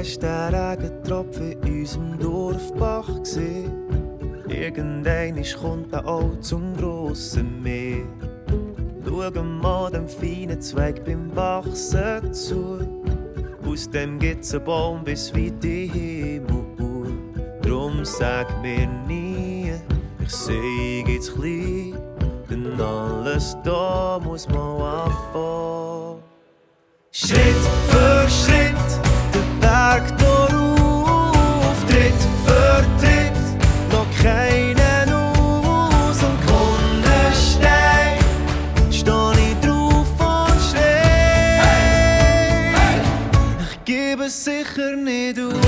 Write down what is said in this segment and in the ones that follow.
hast den Regentropfen in unserem Dorfbach gesehen? Irgendeinmal kommt er auch zum grossen Meer. Schau mal dem feinen Zweig beim Wachsen zu. Aus dem gibt's einen Baum bis weit in den Himmel. Drum sag mir nie, ich sei jetzt klein, denn alles da muss man anfangen. Schritt für Schritt, den Berg darauf, Tritt für Tritt, noch keinen aus und kommenden Stein, steh ich drauf und schrei. Hey, hey. Ich gebe es sicher nicht auf.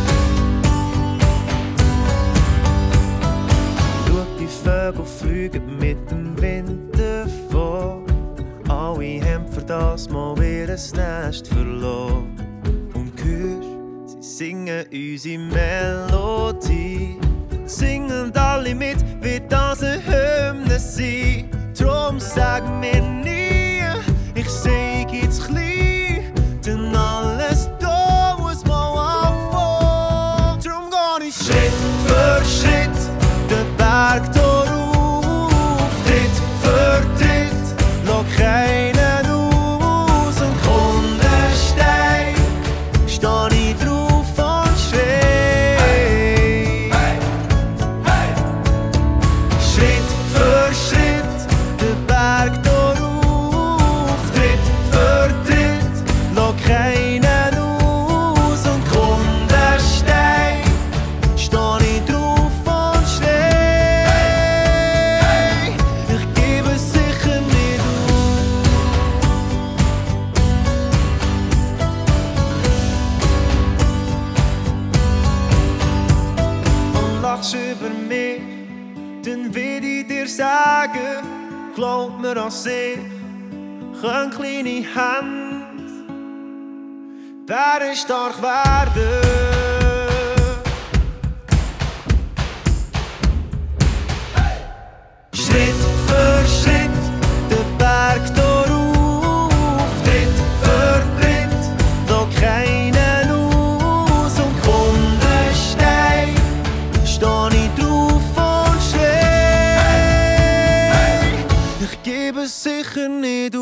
Schau, die Vögel fliegen mit dem Wind davon. Alle haben für das mal ihr Nest verloren. Und hörst, sie singen unsere Melodie. Singen alle mit, wie das eine Hymne sein. Drum sag mir nie, ich sei jetzt klein, denn alles da muss mal anfangen. Drum geh ich Schritt für Schritt, den Berg darauf, Tritt für Tritt, noch keinen aus und kommenden Stein, steh ich drauf und schrei. Hey, hey, hey. Schritt für Schritt, den Berg darauf, Tritt für Tritt, noch keinen aus und kommenden Stein, steh ich drauf und schrei. Ich gebe es sicher nicht auf. Und lachst über mich, dann will ich dir sagen, glaub mir an sich, können kleine Hände bärenstark werden. Schritt für Schritt, den Berg darauf, Tritt für Tritt, noch keinen aus und kommenden Stein, steh ich drauf und schrei. Ich gebe es sicher nicht